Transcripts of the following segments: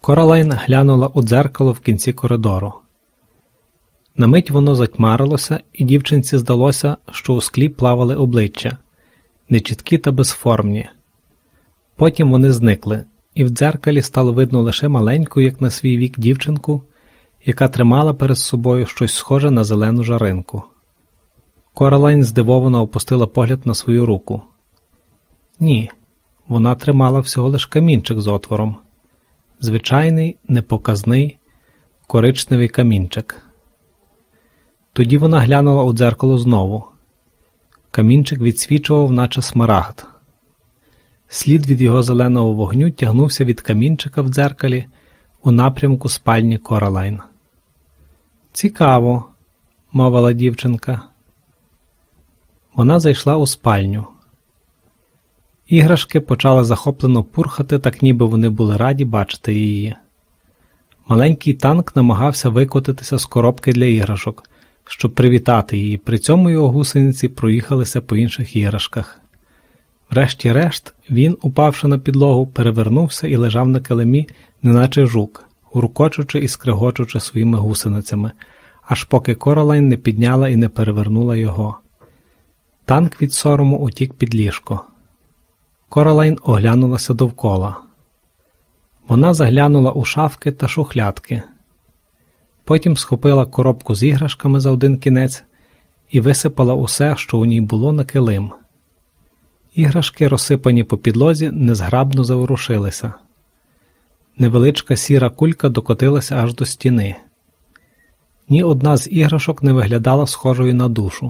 Коралайн глянула у дзеркало в кінці коридору. На мить воно затьмарилося, і дівчинці здалося, що у склі плавали обличчя, нечіткі та безформні. Потім вони зникли, і в дзеркалі стало видно лише маленьку, як на свій вік, дівчинку, яка тримала перед собою щось схоже на зелену жаринку. Коралайн здивовано опустила погляд на свою руку. Ні, вона тримала всього лиш камінчик з отвором. Звичайний, непоказний, коричневий камінчик. Тоді вона глянула у дзеркало знову. Камінчик відсвічував, наче смарагд. Слід від його зеленого вогню тягнувся від камінчика в дзеркалі у напрямку спальні Коралайн. «Цікаво», – мовила дівчинка. Вона зайшла у спальню. Іграшки почали захоплено пурхати, так ніби вони були раді бачити її. Маленький танк намагався викотитися з коробки для іграшок, щоб привітати її, при цьому його гусениці проїхалися по інших іграшках. Врешті-решт, він, упавши на підлогу, перевернувся і лежав на килимі, неначе жук, гуркочучи і скрегочучи своїми гусеницями, аж поки Коралайн не підняла і не перевернула його. Танк від сорому утік під ліжко. Коралайн оглянулася довкола. Вона заглянула у шафки та шухлядки. Потім схопила коробку з іграшками за один кінець і висипала усе, що у ній було, на килим. Іграшки, розсипані по підлозі, незграбно заворушилися. Невеличка сіра кулька докотилася аж до стіни. Ні одна з іграшок не виглядала схожою на душу.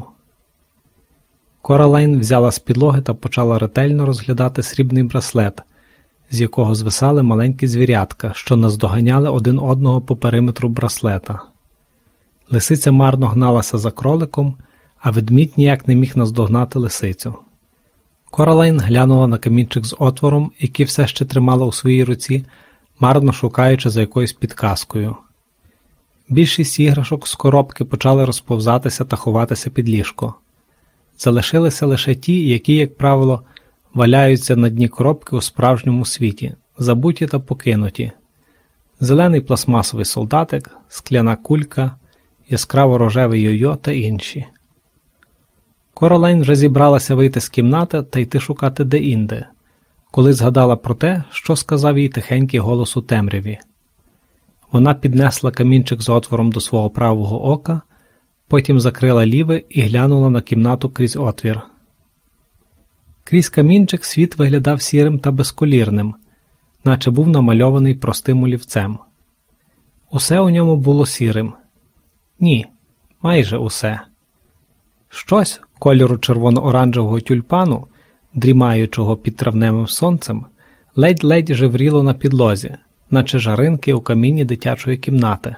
Коралайн взяла з підлоги та почала ретельно розглядати срібний браслет, з якого звисали маленькі звірятка, що наздоганяли один одного по периметру браслета. Лисиця марно гналася за кроликом, а ведмідь ніяк не міг наздогнати лисицю. Коралайн глянула на камінчик з отвором, який все ще тримала у своїй руці, марно шукаючи за якоюсь підказкою. Більшість іграшок з коробки почали розповзатися та ховатися під ліжко. Залишилися лише ті, які, як правило, валяються на дні коробки у справжньому світі, забуті та покинуті. Зелений пластмасовий солдатик, скляна кулька, яскраво-рожевий йо-йо та інші. Коралайн вже зібралася вийти з кімнати та йти шукати де-інде, коли згадала про те, що сказав їй тихенький голос у темряві. Вона піднесла камінчик з отвором до свого правого ока, потім закрила ліве і глянула на кімнату крізь отвір. Крізь камінчик світ виглядав сірим та безколірним, наче був намальований простим олівцем. Усе у ньому було сірим. Ні, майже усе. Щось кольору червоно-оранжевого тюльпану, дрімаючого під травневим сонцем, ледь-ледь жевріло на підлозі, наче жаринки у каміні дитячої кімнати.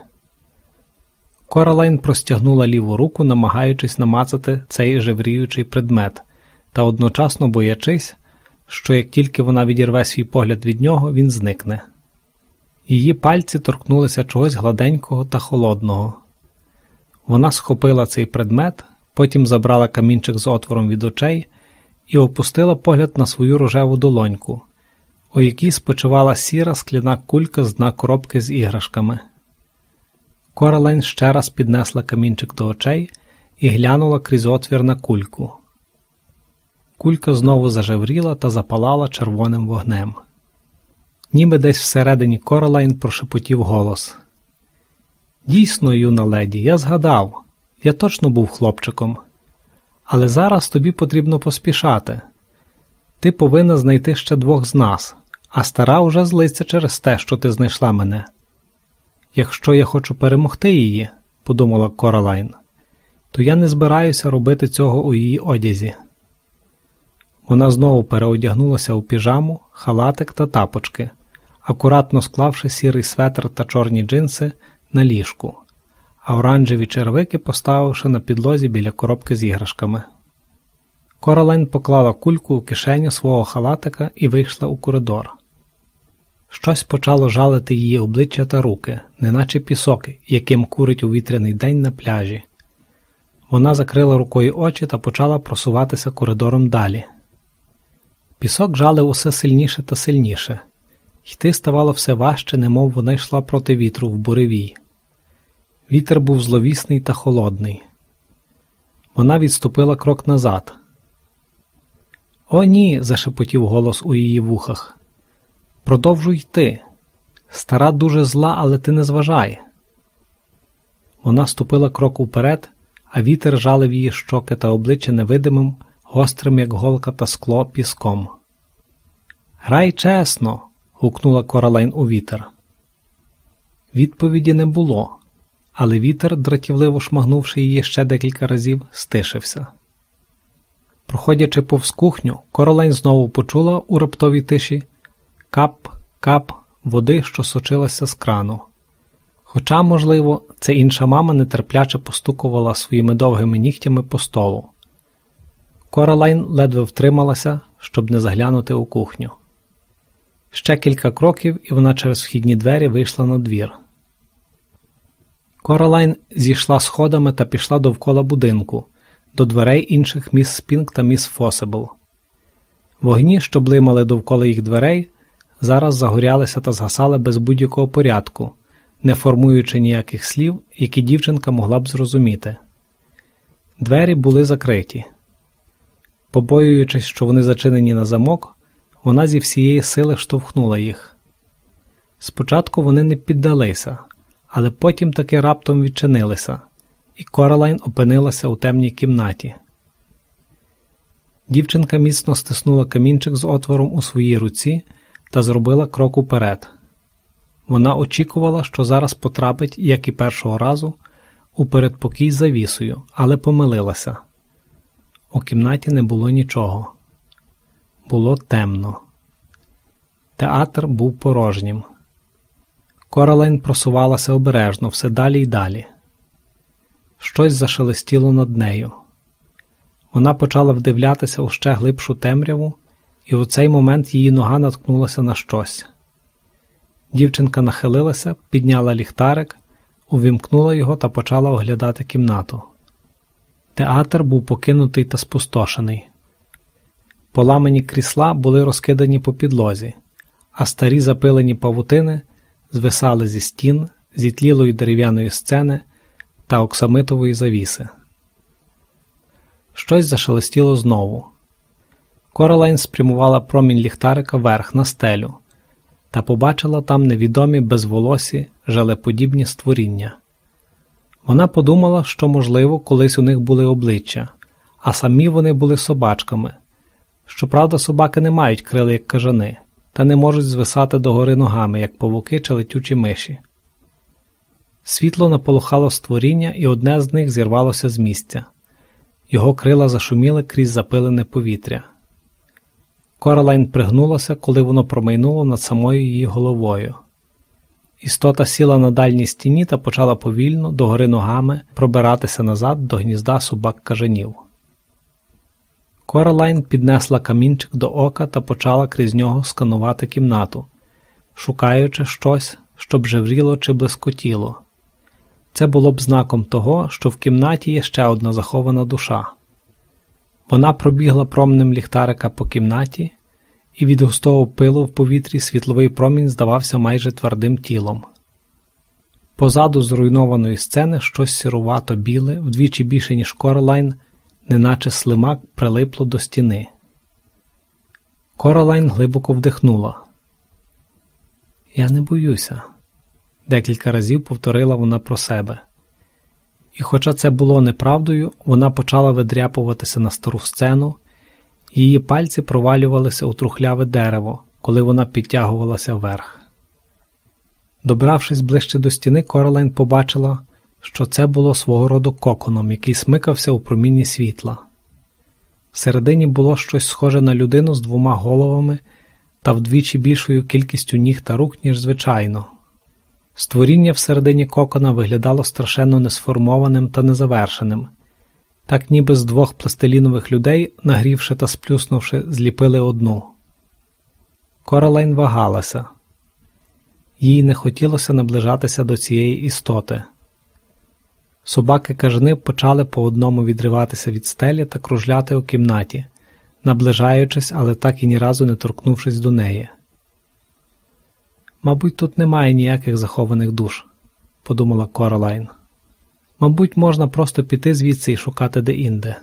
Коралайн простягнула ліву руку, намагаючись намацати цей жевріючий предмет, та одночасно боячись, що як тільки вона відірве свій погляд від нього, він зникне. Її пальці торкнулися чогось гладенького та холодного. Вона схопила цей предмет, потім забрала камінчик з отвором від очей і опустила погляд на свою рожеву долоньку, у якій спочивала сіра скляна кулька з дна коробки з іграшками. Коралайн ще раз піднесла камінчик до очей і глянула крізь отвір на кульку. Кулька знову зажевріла та запалала червоним вогнем. Ніби десь всередині Коралайн прошепотів голос. «Дійсно, юна леді, я згадав. Я точно був хлопчиком. Але зараз тобі потрібно поспішати. Ти повинна знайти ще двох з нас, а стара уже злиться через те, що ти знайшла мене». «Якщо я хочу перемогти її, – подумала Коралайн, – то я не збираюся робити цього у її одязі». Вона знову переодягнулася у піжаму, халатик та тапочки, акуратно склавши сірий светр та чорні джинси на ліжку, а оранжеві червики поставивши на підлозі біля коробки з іграшками. Коралайн поклала кульку у кишеню свого халатика і вийшла у коридор. Щось почало жалити її обличчя та руки, неначе пісок, яким курить у вітряний день на пляжі. Вона закрила рукою очі та почала просуватися коридором далі. Пісок жалив усе сильніше та сильніше, Йти ставало все важче, немов вона йшла проти вітру в буревій. Вітер був зловісний та холодний. Вона відступила крок назад. «О, ні!» – зашепотів голос у її вухах. «Продовжуй йти. Стара дуже зла, але ти не зважай». Вона ступила крок уперед, а вітер жалив її щоки та обличчя невидимим, гострим, як голка та скло, піском. «Грай чесно!» – гукнула Коралайн у вітер. Відповіді не було, але вітер, дратівливо шмагнувши її ще декілька разів, стишився. Проходячи повз кухню, Коралайн знову почула у раптовій тиші кап-кап води, що сочилася з крану. Хоча, можливо, це інша мама нетерпляче постукувала своїми довгими нігтями по столу. Коралайн ледве втрималася, щоб не заглянути у кухню. Ще кілька кроків, і вона через вхідні двері вийшла на двір. Коралайн зійшла сходами та пішла довкола будинку, до дверей інших міс Спінк та міс Фосибл. Вогні, що блимали довкола їх дверей, зараз загорялися та згасали без будь-якого порядку, не формуючи ніяких слів, які дівчинка могла б зрозуміти. Двері були закриті. Побоюючись, що вони зачинені на замок, вона зі всієї сили штовхнула їх. Спочатку вони не піддалися, але потім таки раптом відчинилися, і Коралайн опинилася у темній кімнаті. Дівчинка міцно стиснула камінчик з отвором у своїй руці та зробила крок уперед. Вона очікувала, що зараз потрапить, як і першого разу, у передпокій з завісою, але помилилася. У кімнаті не було нічого. Було темно. Театр був порожнім. Коралайн просувалася обережно, все далі й далі. Щось зашелестіло над нею. Вона почала вдивлятися у ще глибшу темряву, і у цей момент її нога наткнулася на щось. Дівчинка нахилилася, підняла ліхтарик, увімкнула його та почала оглядати кімнату. Театр був покинутий та спустошений. Поламані крісла були розкидані по підлозі, а старі запилені павутини звисали зі стін, зітлілої дерев'яної сцени та оксамитової завіси. Щось зашелестіло знову. Коралайн спрямувала промінь ліхтарика вверх на стелю та побачила там невідомі безволосі, желеподібні створіння. Вона подумала, що, можливо, колись у них були обличчя, а самі вони були собачками. Щоправда, собаки не мають крил, як кажани, та не можуть звисати догори ногами, як павуки чи летючі миші. Світло наполохало створіння, і одне з них зірвалося з місця. Його крила зашуміли крізь запилене повітря. Коралайн пригнулася, коли воно промайнуло над самою її головою. Істота сіла на дальній стіні та почала повільно, догори ногами, пробиратися назад до гнізда собак-кажанів. Коралайн піднесла камінчик до ока та почала крізь нього сканувати кімнату, шукаючи щось, щоб жевріло чи блискотіло. Це було б знаком того, що в кімнаті є ще одна захована душа. Вона пробігла променем ліхтарика по кімнаті, і від густого пилу в повітрі світловий промінь здавався майже твердим тілом. Позаду зруйнованої сцени щось сірувато-біле, вдвічі більше, ніж Коралайн, неначе слимак прилипло до стіни. Коралайн глибоко вдихнула. «Я не боюся», – декілька разів повторила вона про себе. І хоча це було неправдою, вона почала видряпуватися на стару сцену, її пальці провалювалися у трухляве дерево, коли вона підтягувалася вверх. Добравшись ближче до стіни, Коралайн побачила, що це було свого роду коконом, який смикався у промінні світла. Всередині було щось схоже на людину з двома головами та вдвічі більшою кількістю ніг та рук, ніж звичайно. Створіння всередині кокона виглядало страшенно несформованим та незавершеним, так ніби з двох пластилінових людей, нагрівши та сплюснувши, зліпили одну. Коралайн вагалася. Їй не хотілося наближатися до цієї істоти. Собаки-кажани почали по одному відриватися від стелі та кружляти у кімнаті, наближаючись, але так і ні разу не торкнувшись до неї. «Мабуть, тут немає ніяких захованих душ», – подумала Коралайн. «Мабуть, можна просто піти звідси і шукати де-інде».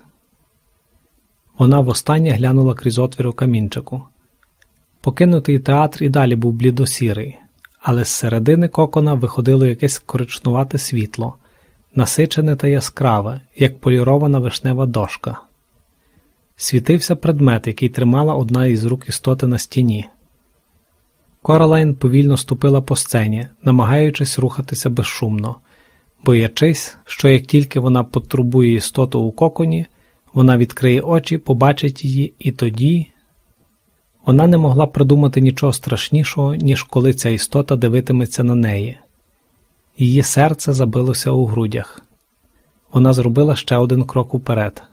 Вона востаннє глянула крізь отвір у камінчику. Покинутий театр і далі був блідосірий, але з середини кокона виходило якесь коричнувате світло, насичене та яскраве, як полірована вишнева дошка. Світився предмет, який тримала одна із рук істоти на стіні. Коралайн повільно ступила по сцені, намагаючись рухатися безшумно, боячись, що як тільки вона потурбує істоту у коконі, вона відкриє очі, побачить її, і тоді… Вона не могла придумати нічого страшнішого, ніж коли ця істота дивитиметься на неї. Її серце забилося у грудях. Вона зробила ще один крок уперед.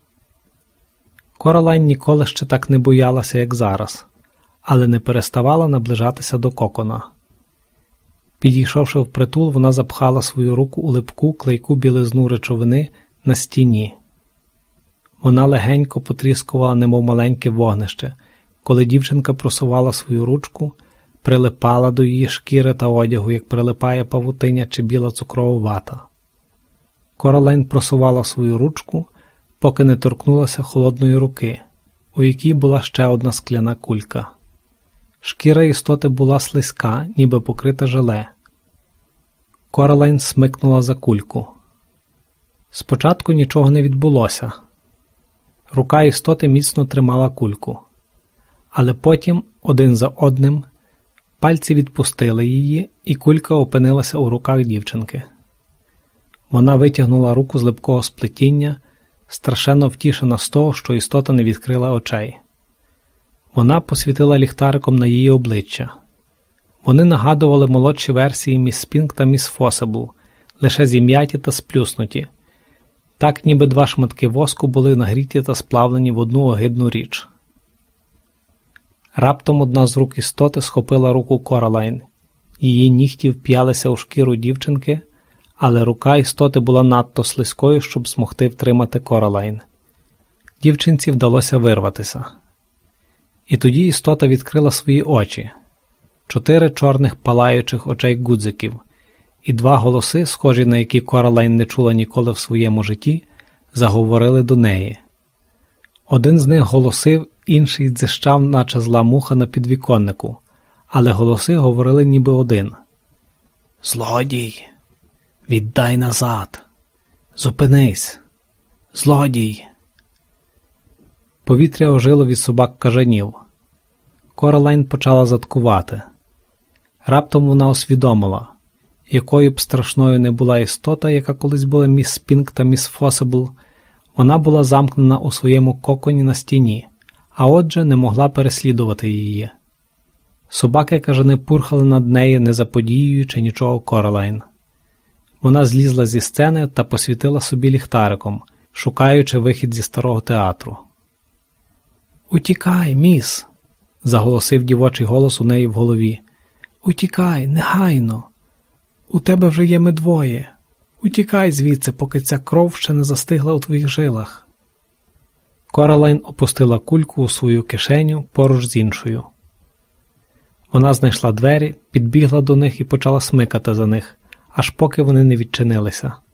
Коралайн ніколи ще так не боялася, як зараз, але не переставала наближатися до кокона. Підійшовши впритул, вона запхала свою руку у липку клейку білизну речовини на стіні. Вона легенько потріскувала, немов маленьке вогнище, коли дівчинка просувала свою ручку, прилипала до її шкіри та одягу, як прилипає павутиня чи біла цукрова вата. Коралайн просувала свою ручку, поки не торкнулася холодної руки, у якій була ще одна скляна кулька. Шкіра істоти була слизька, ніби покрита желе. Коралайн смикнула за кульку. Спочатку нічого не відбулося. Рука істоти міцно тримала кульку. Але потім, один за одним, пальці відпустили її, і кулька опинилася у руках дівчинки. Вона витягнула руку з липкого сплетіння, страшенно втішена з того, що істота не відкрила очей. Вона посвітила ліхтариком на її обличчя. Вони нагадували молодші версії міс Спінк та міс Фосибл, лише зім'яті та сплюснуті. Так, ніби два шматки воску були нагріті та сплавлені в одну огидну річ. Раптом одна з рук істоти схопила руку Коралайн. Її нігті вп'ялися у шкіру дівчинки, але рука істоти була надто слизькою, щоб змогти втримати Коралайн. Дівчинці вдалося вирватися. І тоді істота відкрила свої очі. 4 чорних палаючих очей гудзиків, і 2 голоси, схожі на які Коралайн не чула ніколи в своєму житті, заговорили до неї. Один з них голосив, інший дзищав, наче зла муха на підвіконнику, але голоси говорили ніби один. «Злодій! Віддай назад! Зупинись! Злодій!» Повітря ожило від собак-кажанів. Коралайн почала заткувати. Раптом вона усвідомила, якою б страшною не була істота, яка колись була міс Спінк та міс Фосибл, вона була замкнена у своєму коконі на стіні, а отже не могла переслідувати її. Собаки-кажани пурхали над нею, не заподіюючи нічого Коралайн. Вона злізла зі сцени та посвітила собі ліхтариком, шукаючи вихід зі старого театру. «Утікай, міс!» – заголосив дівочий голос у неї в голові. «Утікай, негайно! У тебе вже є ми двоє! Утікай звідси, поки ця кров ще не застигла у твоїх жилах!» Коралайн опустила кульку у свою кишеню поруч з іншою. Вона знайшла двері, підбігла до них і почала смикати за них, аж поки вони не відчинилися.